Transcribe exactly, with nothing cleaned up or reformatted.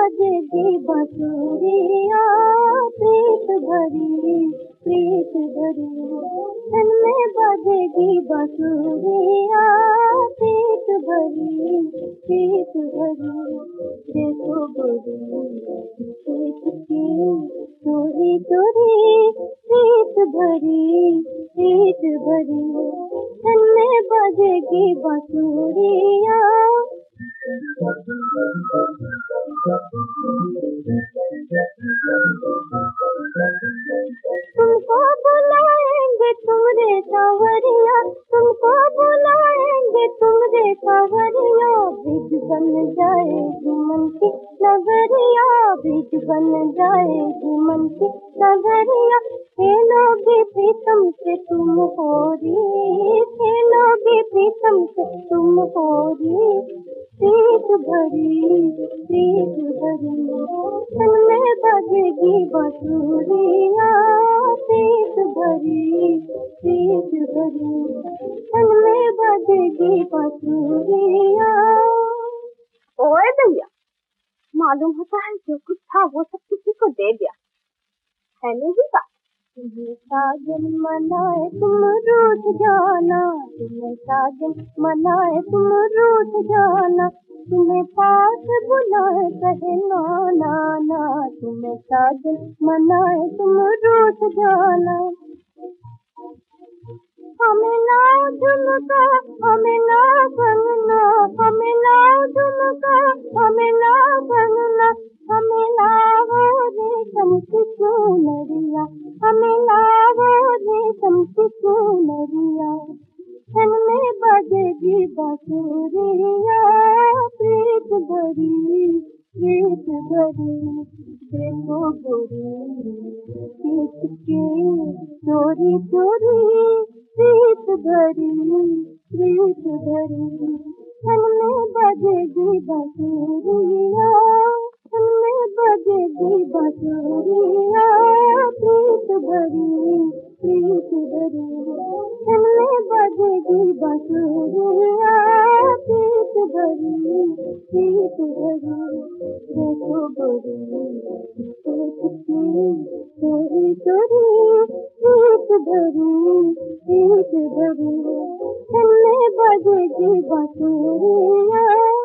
बजेगी बांसुरिया, प्रीत भरी प्रीत भरी। तन में बजेगी बांसुरिया, प्रीत भरी प्रीत भरी। देखो गोरी प्रीत की चोरी चोरी, प्रीत भरी प्रीत भरी। तन में बजेगी बांसुरिया। तुमको बुलाएंगे तुमरे सावरिया, तुमको बुलाएंगे तुमरे सावरिया। बीज बन जाएगी मन की नगरिया, बीज बन जाएगी मन की नगरिया। खेलोगे प्रीतम से तुम होरी, खेलोगे प्रीतम से तुम होरी। प्रीत भरी प्रीत भरी। तन में बजेगी बांसुरिया, प्रीत भरी प्रीत भरी। तन में बजेगी बांसुरिया। ओए भैया, मालूम होता है जो कुछ था वो सब किसी को दे दिया है, नहीं बात? तुम्हें साजन मनाए तुम रूठ जाना, तुम्हें साजन मनाए तुम रूठ जाना। तुम्हें पास बुलाए कहे ना ना ना, तुम्हें साजन मनाए तुम रूठ जाना। हमें ना झुमका हमें ना कंगना, हमें ना झुमका हमें ना कंगना। हमें लाओ रेशम की चुनरिया, हमें लाओ रेशम की चुनरिया। तन में बजेगी बांसुरिया, प्रीत भरी प्रीत भरी। देखो गोरी प्रीत की चोरी चोरी, प्रीत भरी प्रीत भरी। तन में बजेगी बांसुरिया, तन में बजेगी बांसुरिया। प्रीत भरी प्रीत भरी। तन में बजेगी बांसुरिया, प्रीत भरी प्रीत भरी। देखो गोरी प्रीत की चोरी चोरी, प्रीत भरी प्रीत भरी। तन में बजेगी बांसुरिया।